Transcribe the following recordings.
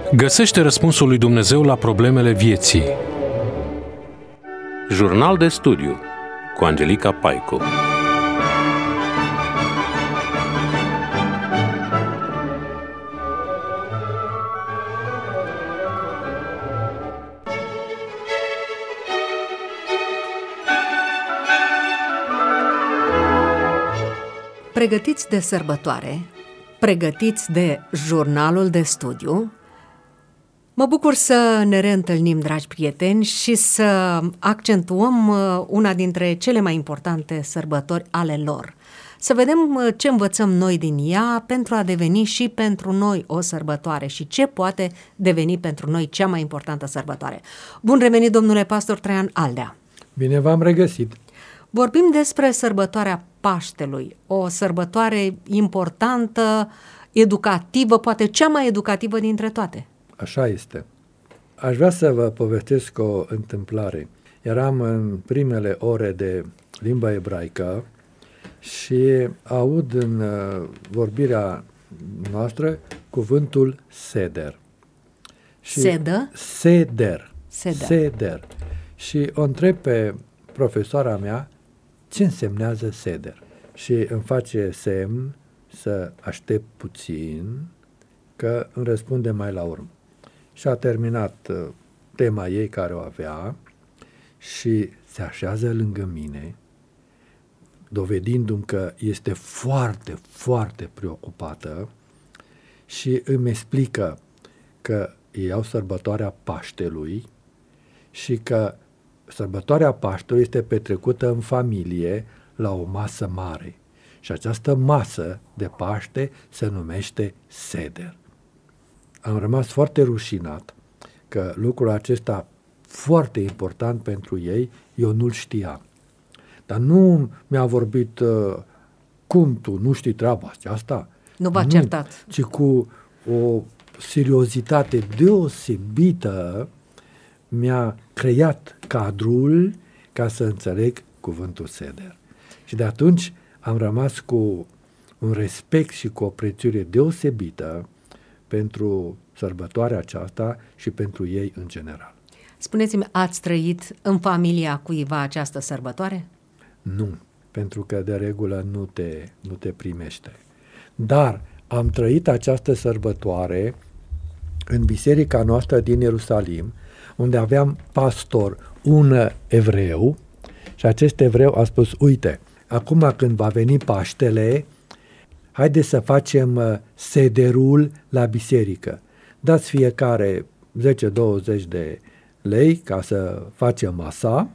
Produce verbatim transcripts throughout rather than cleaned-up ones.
Găsește răspunsul lui Dumnezeu la problemele vieții. Jurnal de studiu cu Angelica Paicu. Pregătiți de sărbătoare, pregătiți de jurnalul de studiu, mă bucur să ne reîntâlnim, dragi prieteni, și să accentuăm una dintre cele mai importante sărbători ale lor. Să vedem ce învățăm noi din ea pentru a deveni și pentru noi o sărbătoare și ce poate deveni pentru noi cea mai importantă sărbătoare. Bun revenit, domnule pastor Traian Aldea! Bine v-am regăsit! Vorbim despre sărbătoarea Paștelui, o sărbătoare importantă, educativă, poate cea mai educativă dintre toate. Așa este. Aș vrea să vă povestesc o întâmplare. Eram în primele ore de limba ebraică și aud în vorbirea noastră cuvântul seder. Și Sedă? Seder. Seder. Seder. Și o întreb pe profesoara mea ce însemnează seder. Și îmi face semn să aștept puțin, că îmi răspunde mai la urmă. Și a terminat uh, tema ei care o avea și se așează lângă mine, dovedindu-mi că este foarte, foarte preocupată și îmi explică că ei au sărbătoarea Paștelui și că sărbătoarea Paștelui este petrecută în familie la o masă mare. Și această masă de Paște se numește seder. Am rămas foarte rușinat că lucrul acesta foarte important pentru ei, eu nu-l știam. Dar nu mi-a vorbit uh, cum tu nu știi treaba asta. Nu v-a certat. Ci cu o seriozitate deosebită mi-a creat cadrul ca să înțeleg cuvântul seder. Și de atunci am rămas cu un respect și cu o prețuire deosebită pentru sărbătoarea aceasta și pentru ei în general. Spuneți-mi, ați trăit în familia cuiva această sărbătoare? Nu, pentru că de regulă nu te, nu te primește. Dar am trăit această sărbătoare în biserica noastră din Ierusalim, unde aveam pastor un evreu și acest evreu a spus, uite, acum când va veni Paștele, haideți să facem sederul la biserică. Dați fiecare zece douăzeci de lei ca să facem masa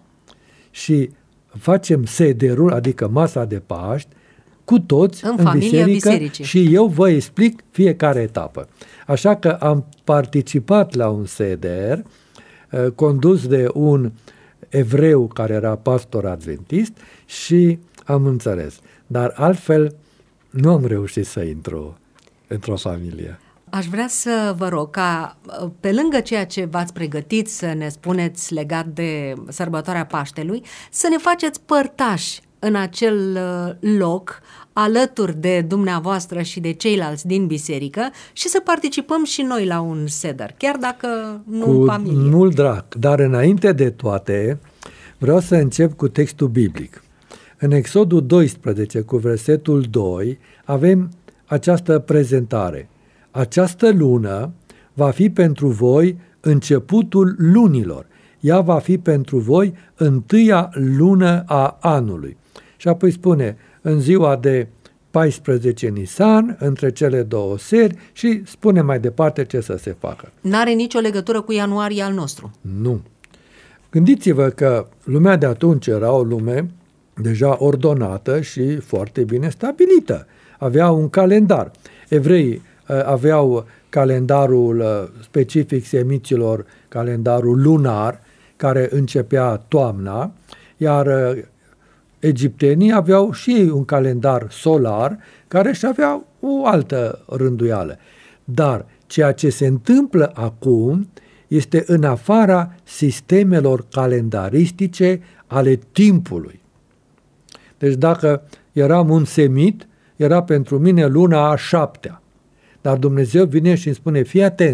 și facem sederul, adică masa de Paști, cu toți în, în biserică bisericii. Și eu vă explic fiecare etapă. Așa că am participat la un seder uh, condus de un evreu care era pastor adventist și am înțeles. Dar altfel nu am reușit să intru într-o familie. Aș vrea să vă rog ca, pe lângă ceea ce v-ați pregătit să ne spuneți legat de sărbătoarea Paștelui, să ne faceți părtași în acel loc, alături de dumneavoastră și de ceilalți din biserică și să participăm și noi la un seder, chiar dacă nu cu în familie. Mult drag, dar înainte de toate vreau să încep cu textul biblic. În Exodul doisprezece, cu versetul doi, avem această prezentare. Această lună va fi pentru voi începutul lunilor. Ea va fi pentru voi întâia lună a anului. Și apoi spune, în ziua de paisprezece Nisan, între cele două seri și spune mai departe ce să se facă. N-are nicio legătură cu ianuarie al nostru. Nu. Gândiți-vă că lumea de atunci era o lume deja ordonată și foarte bine stabilită. Avea un calendar. Evreii uh, aveau calendarul uh, specific semiților, calendarul lunar, care începea toamna, iar uh, egiptenii aveau și ei un calendar solar, care și avea o altă rânduială. Dar ceea ce se întâmplă acum este în afara sistemelor calendaristice ale timpului. Deci dacă eram un semit, era pentru mine luna a șaptea. Dar Dumnezeu vine și îmi spune, fii atent,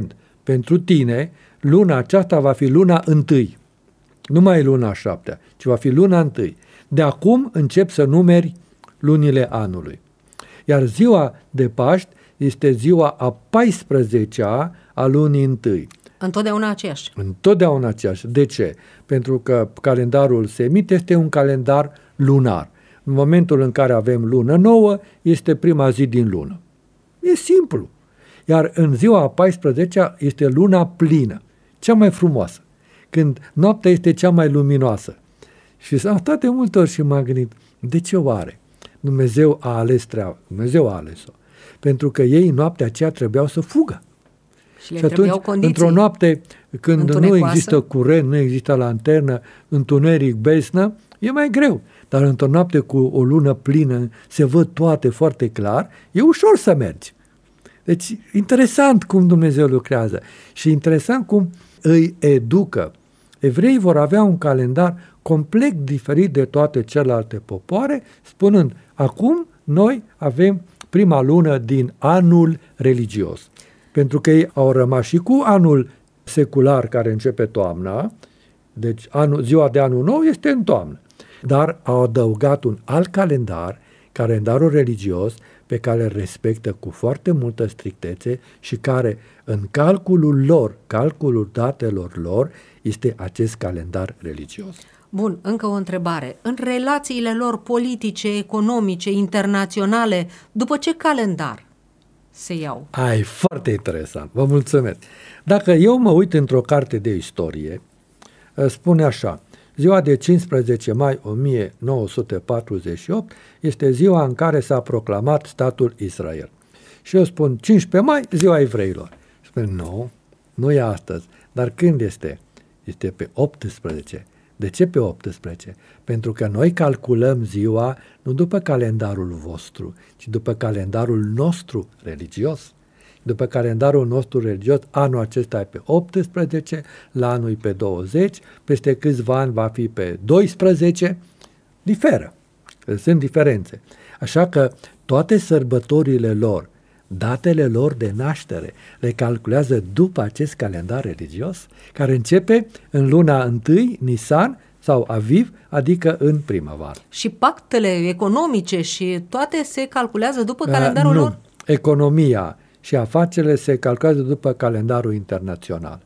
pentru tine, luna aceasta va fi luna întâi. Nu mai e luna șaptea, ci va fi luna întâi. De acum încep să numeri lunile anului. Iar ziua de Paști este ziua a paisprezecea a lunii întâi. Întotdeauna aceeași. Întotdeauna aceeași. De ce? Pentru că calendarul semit este un calendar lunar. În momentul în care avem lună nouă, este prima zi din lună. E simplu. Iar în ziua a paisprezecea este luna plină, cea mai frumoasă, când noaptea este cea mai luminoasă. Și s-a stat de multe ori și m-am gândit, de ce oare? Dumnezeu a ales treaba, Dumnezeu a ales-o. Pentru că ei noaptea aceea trebuiau să fugă. Și, le și atunci, condiții într-o noapte, când întunecoasă, nu există curent, nu există lanternă, întuneric, besnă, e mai greu. Dar într-o noapte cu o lună plină, se văd toate foarte clar, e ușor să mergi. Deci, interesant cum Dumnezeu lucrează și interesant cum îi educă. Evreii vor avea un calendar complet diferit de toate celelalte popoare, spunând, acum noi avem prima lună din anul religios. Pentru că ei au rămas și cu anul secular care începe toamna, deci anul, ziua de anul nou este în toamnă, dar au adăugat un alt calendar, calendarul religios, pe care îl respectă cu foarte multă strictețe și care în calculul lor, calculul datelor lor, este acest calendar religios. Bun, încă o întrebare. În relațiile lor politice, economice, internaționale, după ce calendar se iau? Ai, foarte interesant, vă mulțumesc. Dacă eu mă uit într-o carte de istorie, spune așa, ziua de cincisprezece mai o mie nouă sute patruzeci și opt este ziua în care s-a proclamat statul Israel. Și eu spun cincisprezece mai, ziua evreilor. Spune, nu, nu e astăzi. Dar când este? Este pe optsprezece. De ce pe optsprezece? Pentru că noi calculăm ziua nu după calendarul vostru, ci după calendarul nostru religios. După calendarul nostru religios, anul acesta e pe optsprezece, la anul e pe douăzeci, peste câțiva ani va fi pe doisprezece, diferă, sunt diferențe. Așa că toate sărbătorile lor, datele lor de naștere, le calculează după acest calendar religios, care începe în luna întâi, Nisan sau Aviv, adică în primăvară. Și pactele economice și toate se calculează după calendarul uh, nu. lor? Economia și afacerile se calculează după calendarul internațional.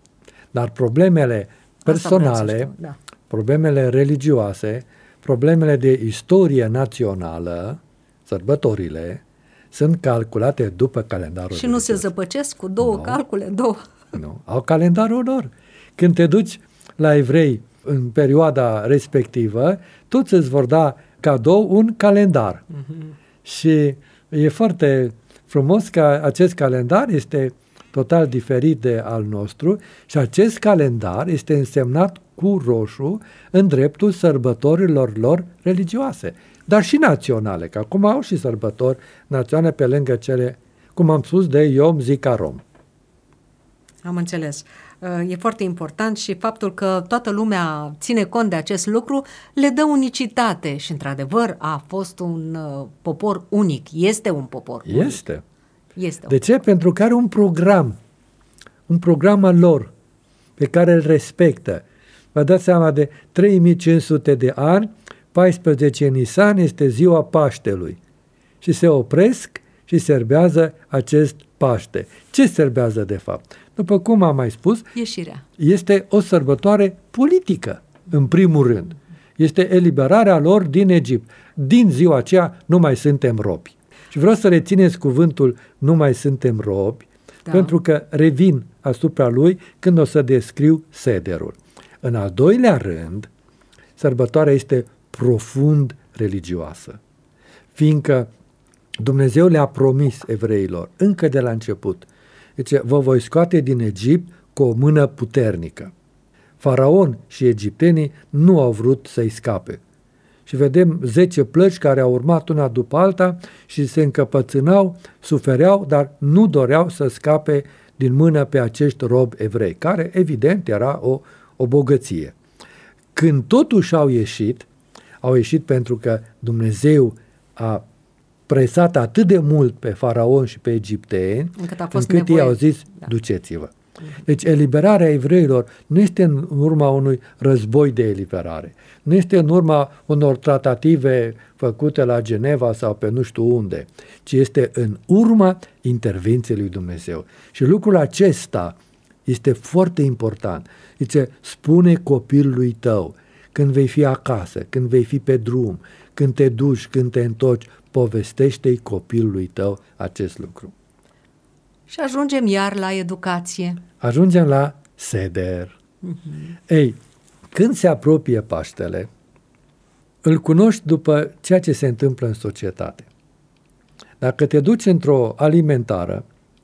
Dar problemele personale, da. problemele religioase, problemele de istorie națională, sărbătorile, sunt calculate după calendarul Și religios. Nu se zăpăcesc cu două no. calcule, două. Nu, au calendarul lor. Când te duci la evrei în perioada respectivă, toți îți vor da cadou un calendar. Mm-hmm. Și e foarte frumos că acest calendar este total diferit de al nostru și acest calendar este însemnat cu roșu în dreptul sărbătorilor lor religioase, dar și naționale, că acum au și sărbători naționale pe lângă cele, cum am spus, de Yom Zikaron. Am înțeles. E foarte important și faptul că toată lumea ține cont de acest lucru le dă unicitate și, într-adevăr, a fost un popor unic. Este un popor unic. Este. Este. De ce? Pentru că are un program, un program al lor pe care îl respectă. Vă dați seama, de trei mii cinci sute de ani, paisprezece Nisan este ziua Paștelui și se opresc și serbează acest Paște. Ce serbează de fapt? După cum am mai spus, ieșirea. Este o sărbătoare politică, în primul rând. Este eliberarea lor din Egipt. Din ziua aceea nu mai suntem robi. Și vreau să rețineți cuvântul nu mai suntem robi, da. Pentru că revin asupra lui când o să descriu sederul. În al doilea rând, sărbătoarea este profund religioasă, fiindcă Dumnezeu le-a promis evreilor încă de la început. Deci, vă voi scoate din Egipt cu o mână puternică. Faraon și egiptenii nu au vrut să-i scape. Și vedem zece plăci care au urmat una după alta și se încăpățânau, sufereau, dar nu doreau să scape din mână pe acești robi evrei, care evident era o, o bogăție. Când totuși au ieșit, au ieșit pentru că Dumnezeu a presat atât de mult pe Faraon și pe egipteni, încât, a fost încât nevoie. ei au zis, da. duceți-vă. Deci eliberarea evreilor nu este în urma unui război de eliberare, nu este în urma unor tratative făcute la Geneva sau pe nu știu unde, ci este în urma intervenției lui Dumnezeu. Și lucrul acesta este foarte important. Zice, spune copilului tău, când vei fi acasă, când vei fi pe drum, când te duci, când te întorci, povestește-i copilului tău acest lucru. Și ajungem iar la educație. Ajungem la seder. Uh-huh. Ei, când se apropie Paștele, îl cunoști după ceea ce se întâmplă în societate. Dacă te duci într-o alimentară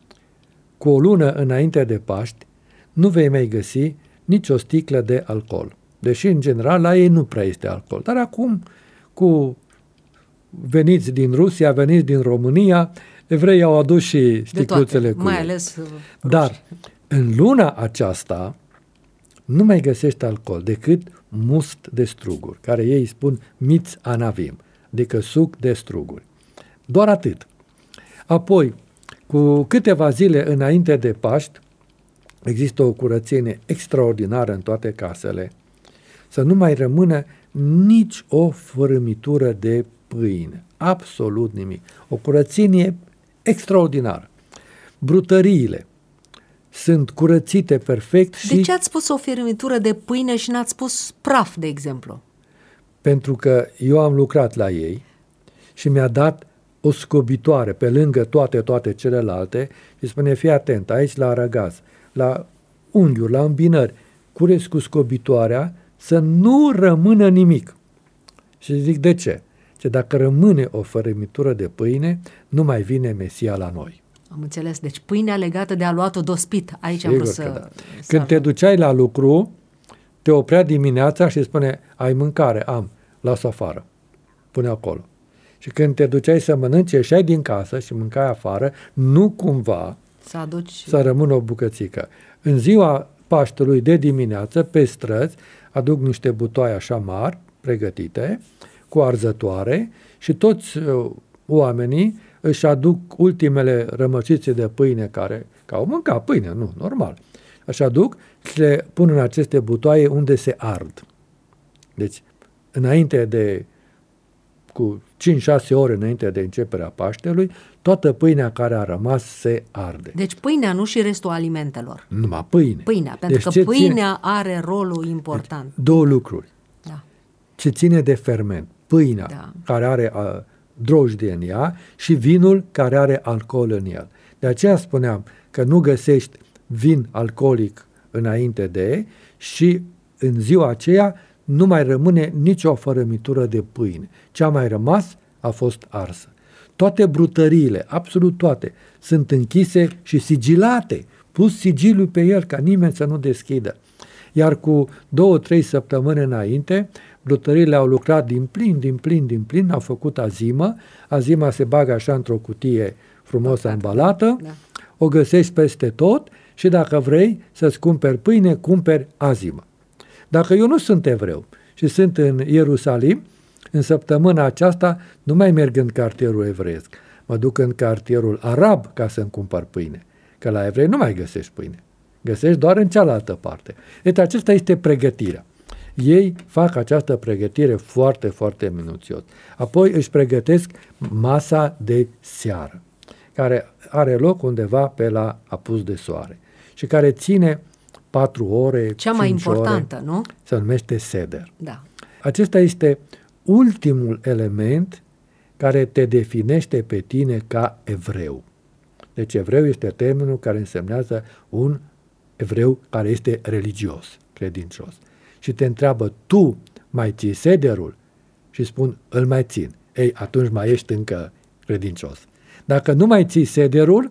cu o lună înainte de Paști, nu vei mai găsi nicio sticlă de alcool. Deși, în general, la ei nu prea este alcool. Dar acum, cu veniți din Rusia, veniți din România, evreii au adus și sticluțele cu mai ei. ales Dar în luna aceasta nu mai găsești alcool decât must de struguri, care ei spun mitz anavim, adică suc de struguri. Doar atât. Apoi, cu câteva zile înainte de Paști, există o curățenie extraordinară în toate casele, să nu mai rămână nici o fărâmitură de pâine. Absolut nimic. O curățenie extraordinară. Brutăriile sunt curățite perfect și... De ce ați spus o fărâmitură de pâine și n-ați spus praf, de exemplu? Pentru că eu am lucrat la ei și mi-a dat o scobitoare pe lângă toate, toate celelalte și spune, fii atent, aici la arăgaz, la unghiuri, la îmbinări, cureți cu scobitoarea să nu rămână nimic. Și zic, de ce? Că dacă rămâne o fărâmitură de pâine, nu mai vine Mesia la noi. Am înțeles. Deci pâinea legată de aluatul dospit. Aici Sigur am vrut să... da. Când te duceai la lucru, te oprea dimineața și spune, ai mâncare? Am. Lasă afară. Pune acolo. Și când te duceai să mănânci, ieșai din casă și mâncai afară, nu cumva să aduci... să rămână o bucățică. În ziua Paștelui de dimineață, pe străzi, aduc niște butoaie așa mari, pregătite, cu arzătoare și toți uh, oamenii își aduc ultimele rămășițe de pâine care, că au mâncat pâine, nu, normal. Așa aduc și le pun în aceste butoaie unde se ard. Deci, înainte de, cu cinci șase ore înainte de începerea Paștelui, toată pâinea care a rămas se arde. Deci pâinea, nu și restul alimentelor. Numai pâine. Pâinea, pentru deci că pâinea ține... are rolul important. Deci, două lucruri. Da. Ce ține de ferment. Pâinea, da, care are uh, drojdie în ea, și vinul care are alcool în el. De aceea spuneam că nu găsești vin alcoolic înainte de, și în ziua aceea nu mai rămâne nicio fărâmitură de pâine. Ce a mai rămas a fost arsă. Toate brutăriile, absolut toate, sunt închise și sigilate, pus sigiliul pe el ca nimeni să nu deschidă. Iar cu două, trei săptămâni înainte, brutăriile au lucrat din plin, din plin, din plin, au făcut azimă. Azima se bagă așa într-o cutie frumos ambalată, da, o găsești peste tot și dacă vrei să-ți cumperi pâine, cumperi azimă. Dacă eu nu sunt evreu și sunt în Ierusalim, în săptămâna aceasta nu mai merg în cartierul evreiesc, mă duc în cartierul arab ca să-mi cumpăr pâine, că la evrei nu mai găsești pâine, găsești doar în cealaltă parte. Deci acesta este pregătirea. Ei fac această pregătire foarte, foarte minuțios. Apoi își pregătesc masa de seară, care are loc undeva pe la apus de soare și care ține patru ore, cea mai importantă, ore, nu? Se numește seder. Da. Acesta este ultimul element care te definește pe tine ca evreu. Deci evreu este termenul care însemnează un evreu care este religios, credincios. Și te întreabă, tu mai ții sederul? Și spun, îl mai țin. Ei, atunci mai ești încă credincios. Dacă nu mai ții sederul,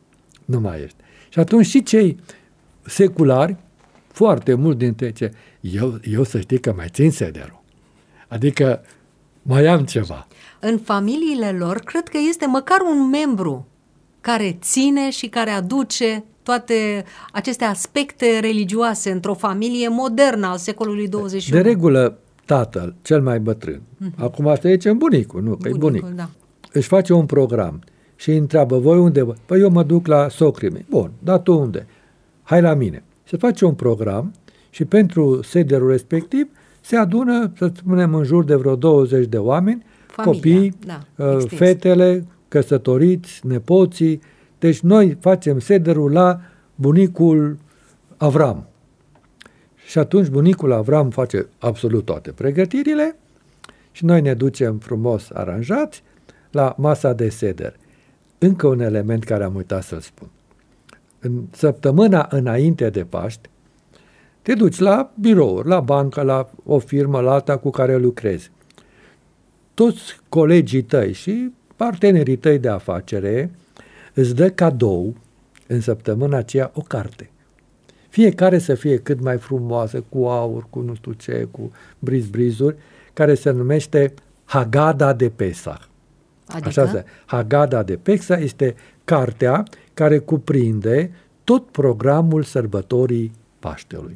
nu mai ești. Și atunci și cei seculari, foarte mulți dintre ce, eu, eu să știi că mai țin sederul. Adică mai am ceva. În familiile lor, cred că este măcar un membru care ține și care aduce toate aceste aspecte religioase într-o familie modernă al secolului douăzeci și unu. De regulă, tatăl, cel mai bătrân, uh-huh. acum asta e ce bunicul, nu, că e bunic, da, își face un program și îi întreabă, voi unde? Păi eu mă duc la socrii mei. Bun, dar tu unde? hai la mine. Se face un program și pentru sederul respectiv se adună, să spunem, în jur de vreo douăzeci de oameni, Familia, copii, da, uh, fetele, căsătoriți, nepoții. Deci noi facem sederul la bunicul Avram. Și atunci bunicul Avram face absolut toate pregătirile și noi ne ducem frumos aranjați la masa de seder. Încă un element care am uitat să-l spun. În săptămâna înainte de Paști, te duci la birouri, la bancă, la o firmă, la alta cu care lucrezi. Toți colegii tăi și partenerii tăi de afacere îți dă cadou în săptămâna aceea o carte. Fiecare să fie cât mai frumoasă, cu aur, cu nu știu ce, cu briz-brizuri, care se numește Haggadah de Pesach. Adică? Așa se, Haggadah de Pesach este cartea care cuprinde tot programul sărbătorii Paștelui.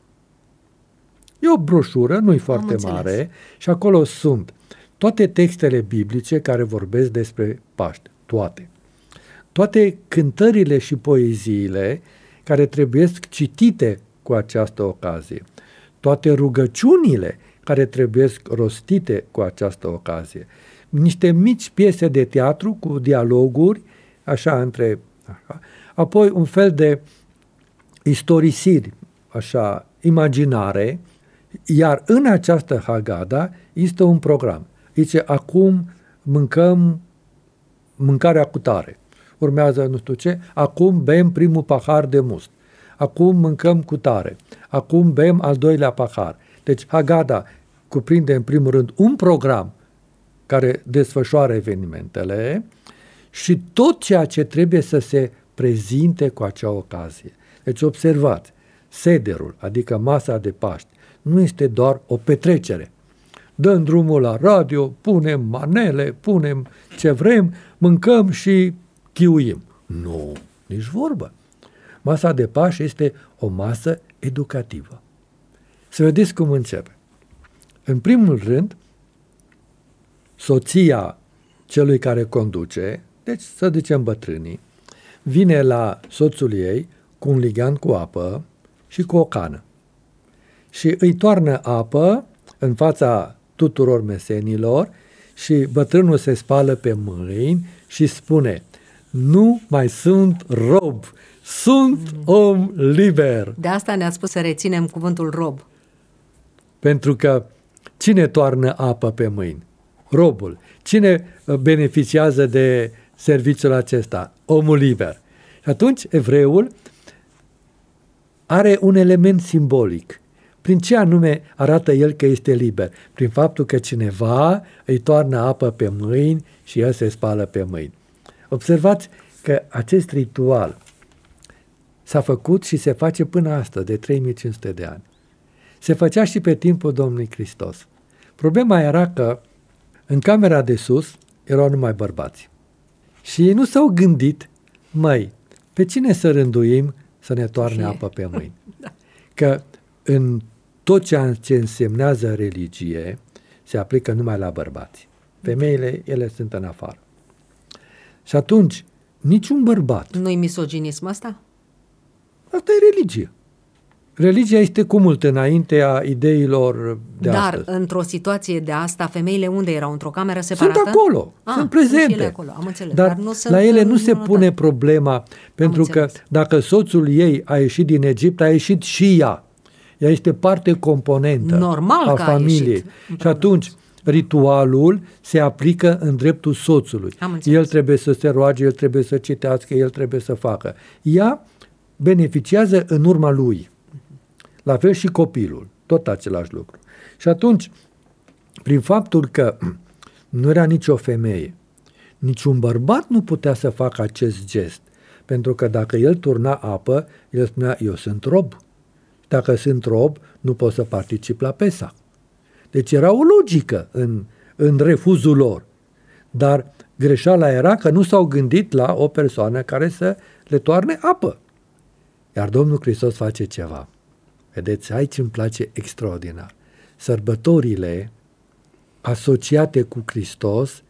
E o broșură, nu-i foarte mare, și acolo sunt toate textele biblice care vorbesc despre Paște, toate. Toate cântările și poeziile care trebuie citite cu această ocazie. Toate rugăciunile care trebuie rostite cu această ocazie. Niște mici piese de teatru cu dialoguri, așa, între... Așa. Apoi un fel de istorisiri, așa, imaginare, iar în această Haggadah este un program. Zice, acum mâncăm mâncarea cu tare. Urmează nu știu ce, acum bem primul pahar de must. Acum mâncăm cu tare. Acum bem al doilea pahar. Deci Haggadah cuprinde în primul rând un program care desfășoară evenimentele și tot ceea ce trebuie să se prezinte cu acea ocazie. Deci observați, sederul, adică masa de Paști, nu este doar o petrecere. Dăm drumul la radio, punem manele, punem ce vrem, mâncăm și chiuim. Nu, nici vorbă. Masa de Paști este o masă educativă. Să vedeți cum începe. În primul rând, soția celui care conduce, deci să zicem bătrânii, vine la soțul ei cu un lighean cu apă și cu o cană. Și îi toarnă apă în fața tuturor mesenilor și bătrânul se spală pe mâini și spune: nu mai sunt rob, sunt om liber. De asta ne-a spus să reținem cuvântul rob. Pentru că cine toarnă apă pe mâini? Robul. Cine beneficiază de serviciul acesta? Omul liber. Și atunci evreul are un element simbolic. Prin ce anume arată el că este liber? Prin faptul că cineva îi toarnă apă pe mâini și el se spală pe mâini. Observați că acest ritual s-a făcut și se face până astăzi, de trei mii cinci sute de ani. Se făcea și pe timpul Domnului Hristos. Problema era că în camera de sus erau numai bărbați. Și ei nu s-au gândit, măi, pe cine să rânduim să ne toarne apă pe mâini? Da. Că în tot ce însemnează religie se aplică numai la bărbați. Femeile, ele sunt în afară. Și atunci, niciun bărbat... Nu-i misoginism asta? Asta e religie. Religia este cu mult înainte a ideilor de Dar astăzi. Dar într-o situație de asta, femeile unde erau? Într-o cameră separată? Sunt acolo, ah, sunt prezente. Sunt ele acolo, am înțeles. Dar, Dar nu la ele nu se nu pune notat. Problema, pentru că dacă soțul ei a ieșit din Egipt, a ieșit și ea. Ea este parte componentă Normal a că familiei. A și atunci ritualul se aplică în dreptul soțului. El trebuie să se roage, el trebuie să citească, el trebuie să facă. Ea beneficiază în urma lui. La fel și copilul, tot același lucru. Și atunci, prin faptul că nu era nicio femeie, niciun bărbat nu putea să facă acest gest, pentru că dacă el turna apă, el spunea, eu sunt rob. Dacă sunt rob, nu pot să particip la Pesach. Deci era o logică în, în refuzul lor. Dar greșeala era că nu s-au gândit la o persoană care să le toarne apă. Iar Domnul Hristos face ceva. Vedeți, aici îmi place extraordinar. Sărbătorile asociate cu Hristos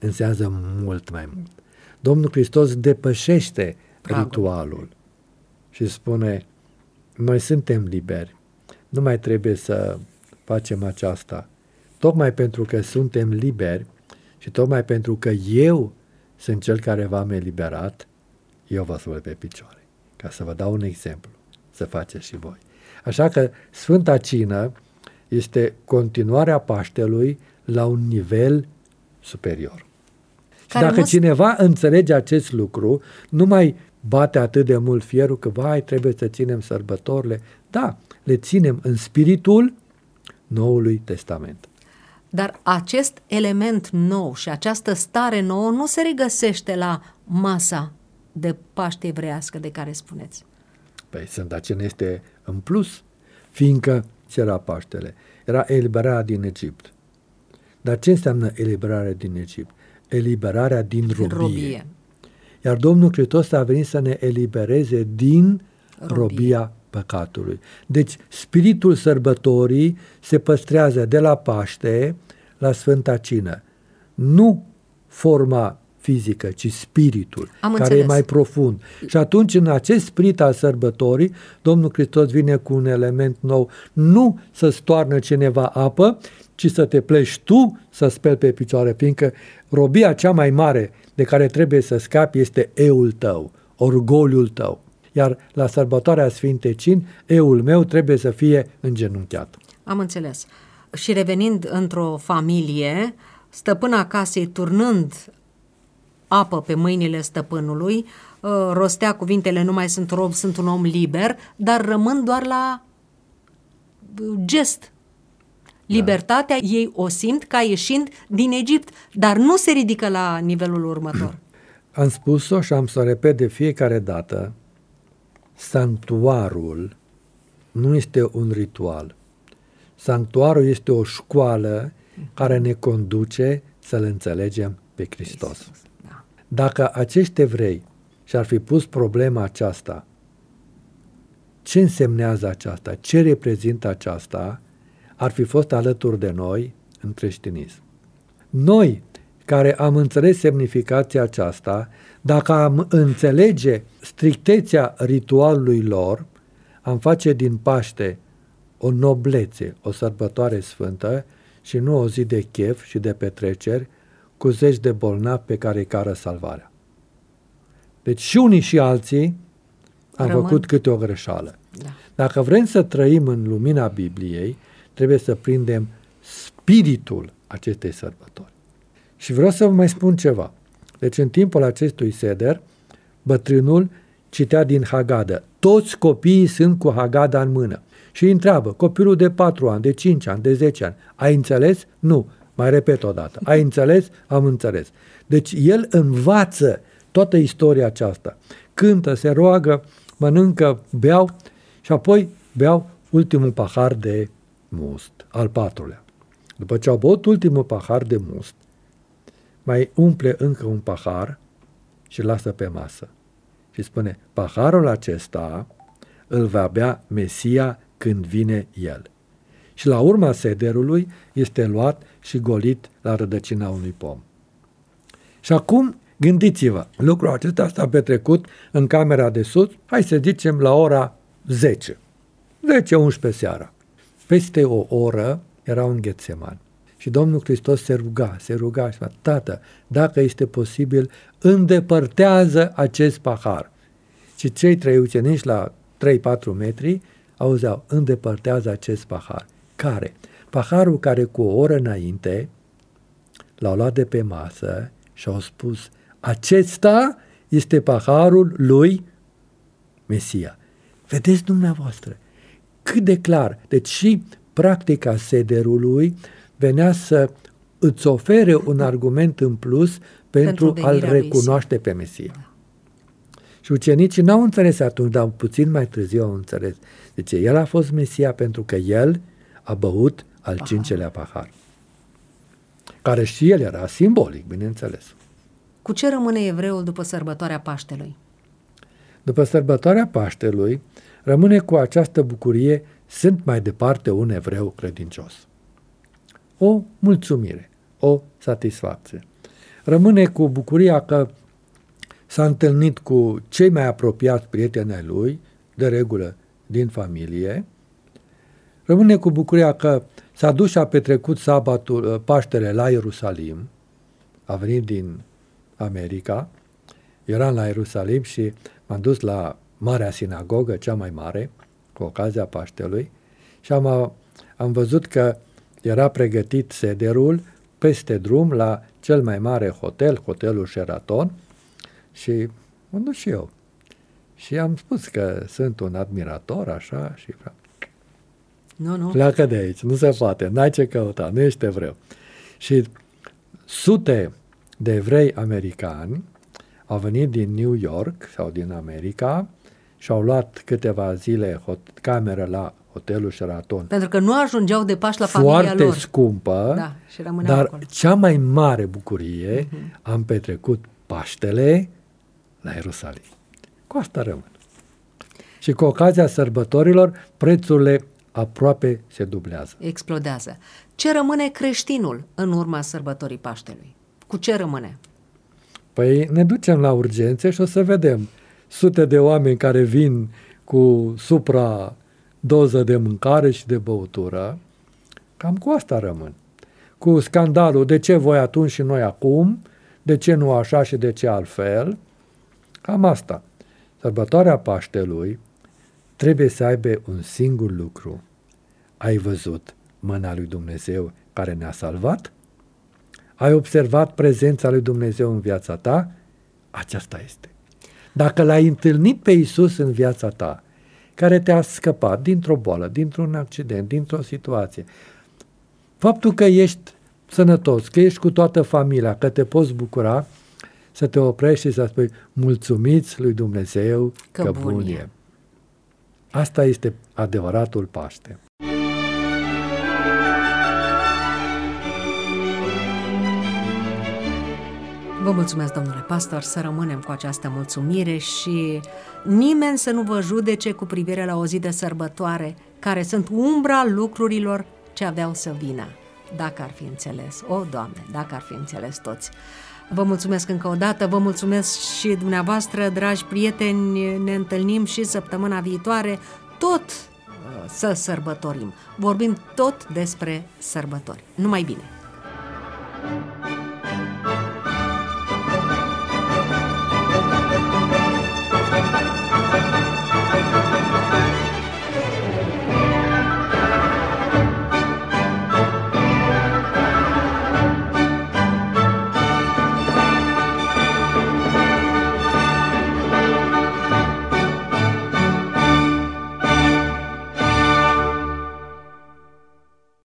înseamnă mult mai mult. Domnul Hristos depășește Pragul. ritualul. și spune, noi suntem liberi, nu mai trebuie să facem aceasta. Tocmai pentru că suntem liberi și tocmai pentru că eu sunt cel care v-am eliberat, eu vă spun pe picioare. Ca să vă dau un exemplu, să faceți și voi. Așa că Sfânta Cină este continuarea Paștelui la un nivel superior. Și dacă nu... cineva înțelege acest lucru, nu mai bate atât de mult fierul că, vai, trebuie să ținem sărbătorile. Da, le ținem în spiritul Noului Testament. Dar acest element nou și această stare nouă nu se regăsește la masa de Paște evreiască de care spuneți. Păi Sfânta Cină este în plus, fiindcă ce era Paștele? Era eliberarea din Egipt. Dar ce înseamnă eliberarea din Egipt? Eliberarea din robie. robie. Iar Domnul Hristos a venit să ne elibereze din robie. robia păcatului. Deci spiritul sărbătorii se păstrează de la Paște la Sfânta Cină. Nu forma fizică, ci spiritul, Am care înțeles. e mai profund. Și atunci, în acest spirit al sărbătorii, Domnul Hristos vine cu un element nou. Nu să stoarnă cineva apă, ci să te pleci tu să speli pe picioare, fiindcă robia cea mai mare de care trebuie să scapi este eul tău, orgoliul tău. Iar la sărbătoarea Sfintei Cini, eul meu trebuie să fie îngenunchiat. Am înțeles. Și revenind într-o familie, stăpâna casei, turnând apă pe mâinile stăpânului, rostea cuvintele, nu mai sunt rob, sunt un om liber, dar rămân doar la gest. Libertatea da. Ei o simt ca ieșind din Egipt, dar nu se ridică la nivelul următor. Am spus-o și am să o repet de fiecare dată, sanctuarul nu este un ritual. Sanctuarul este o școală care ne conduce să-L înțelegem pe Hristos. Da. Dacă acești evrei și-ar fi pus problema aceasta, ce însemnează aceasta, ce reprezintă aceasta, ar fi fost alături de noi în creștinism. Noi, care am înțeles semnificația aceasta, dacă am înțelege strictețea ritualului lor, am face din Paște o noblețe, o sărbătoare sfântă și nu o zi de chef și de petreceri cu zeci de bolnavi pe care îi cară salvarea. Deci și unii și alții am Rămân. făcut câte o greșeală. Da. Dacă vrem să trăim în lumina Bibliei, trebuie să prindem spiritul acestei sărbători. Și vreau să vă mai spun ceva. Deci în timpul acestui seder, bătrânul citea din Hagadă. Toți copiii sunt cu Hagada în mână. Și îi întreabă, copilul de patru ani, de cinci ani, de zece ani, ai înțeles? Nu. Mai repet o dată. Ai înțeles? Am înțeles. Deci el învață toată istoria aceasta. Cântă, se roagă, mănâncă, beau și apoi beau ultimul pahar de must, al patrulea. După ce au băut ultimul pahar de must, mai umple încă un pahar și lasă pe masă. Și spune, paharul acesta îl va bea Mesia când vine el. Și la urma sederului este luat și golit la rădăcina unui pom. Și acum gândiți-vă, lucrul acesta s-a petrecut în camera de sus, hai să zicem la ora zece, zece unsprezece seara. Peste o oră era un Ghetseman. Și Domnul Hristos se ruga, se ruga și spunea, Tată, dacă este posibil, îndepărtează acest pahar. Și cei trei ucenici la trei patru metri auzeau, îndepărtează acest pahar. Care? Paharul care cu o oră înainte l-au luat de pe masă și au spus, acesta este paharul lui Mesia. Vedeți dumneavoastră cât de clar. Deci și practica sederului venea să îți ofere un argument în plus pentru, pentru a-L recunoaște pe Mesia. Da. Și ucenicii n-au înțeles atunci, dar puțin mai târziu au înțeles. Deci el a fost Mesia pentru că el a băut al pahar. cincelea pahar. Care și el era simbolic, bineînțeles. Cu ce rămâne evreul după sărbătoarea Paștelui? După sărbătoarea Paștelui, rămâne cu această bucurie, sunt mai departe un evreu credincios. O mulțumire, o satisfacție. Rămâne cu bucuria că s-a întâlnit cu cei mai apropiați prieteni ai lui, de regulă din familie, rămâne cu bucuria că s-a dus și a petrecut sabatul, Paștele la Ierusalim, a venit din America, eram la Ierusalim și m-am dus la Marea Sinagogă, cea mai mare, cu ocazia Paștelui, și am, am văzut că era pregătit sederul peste drum la cel mai mare hotel, hotelul Sheraton, și m-am dus și eu. Și am spus că sunt un admirator, așa, și vreau. Nu, nu. Pleacă de aici, nu se poate, n-ai ce căuta, nu ești evreu. Și sute de evrei americani au venit din New York sau din America și au luat câteva zile hot- cameră la hotelul Sheraton. Pentru că nu ajungeau de Paști la familia Foarte lor. scumpă, Da, și rămâneau dar acolo. cea mai mare bucurie, Uh-huh. am petrecut Paștele la Ierusalim. Cu asta rămân. Și cu ocazia sărbătorilor, prețurile aproape se dublează. Explodează. Ce rămâne creștinul în urma sărbătorii Paștelui? Cu ce rămâne? Păi ne ducem la urgențe și o să vedem sute de oameni care vin cu supra-doză de mâncare și de băutură. Cam cu asta rămân. Cu scandalul, de ce voi atunci și noi acum, de ce nu așa și de ce altfel. Cam asta. Sărbătoarea Paștelui trebuie să aibă un singur lucru. Ai văzut mâna lui Dumnezeu care ne-a salvat? Ai observat prezența lui Dumnezeu în viața ta? Aceasta este. Dacă l-ai întâlnit pe Iisus în viața ta, care te-a scăpat dintr-o boală, dintr-un accident, dintr-o situație, faptul că ești sănătos, că ești cu toată familia, că te poți bucura, să te oprești și să spui, mulțumiți lui Dumnezeu că, că bun e. Asta este adevăratul Paște. Vă mulțumesc, domnule pastor, să rămânem cu această mulțumire și nimeni să nu vă judece cu privire la o zi de sărbătoare, care sunt umbra lucrurilor ce aveau să vină, dacă ar fi înțeles. O, Doamne, dacă ar fi înțeles toți. Vă mulțumesc încă o dată, vă mulțumesc și dumneavoastră, dragi prieteni, ne întâlnim și săptămâna viitoare, tot să sărbătorim. Vorbim tot despre sărbători. Numai bine!